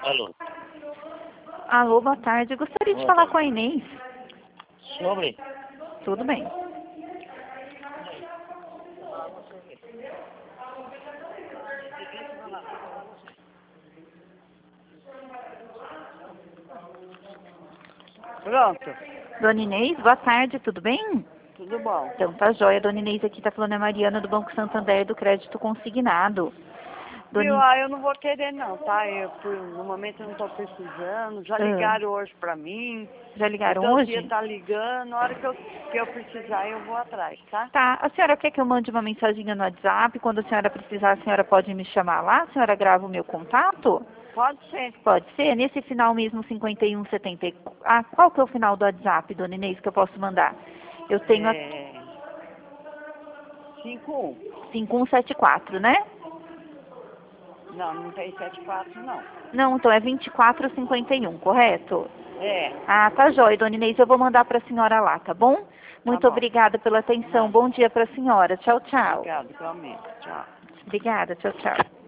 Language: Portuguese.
Alô. Alô, boa tarde. Eu gostaria de Boa falar tarde. com a Inês. Sobre? Tudo bem. Pronto, Dona Inês, boa tarde, tudo bem? tudo bom. Então tá jóia. Dona Inês aqui tá falando, é Mariana do Banco Santander do Crédito Consignado. Viu? Dona... Eu não vou querer não, tá? No momento eu não tô precisando. Já Ah, ligaram hoje pra mim. já ligaram Todo dia hoje? tá ligando. Na hora que eu precisar, eu vou atrás, tá? Tá. A senhora quer que eu mande uma mensaginha no WhatsApp? Quando a senhora precisar, a senhora pode me chamar lá? A senhora grava o meu contato? Pode ser. Pode ser? Nesse final mesmo, 5174. Ah, qual que é o final do WhatsApp, Dona Inês, que eu posso mandar? Eu tenho a 51. 5174, né? Não, não tem 74 não. Não, então é 2451, correto? É, Ah, tá jóia, Dona Inês. Eu vou mandar para a senhora lá, tá bom? tá Muito bom. obrigada pela atenção. Nada. Bom dia para a senhora. Tchau, tchau. Obrigado, igualmente. Tchau. Obrigada, tchau, tchau.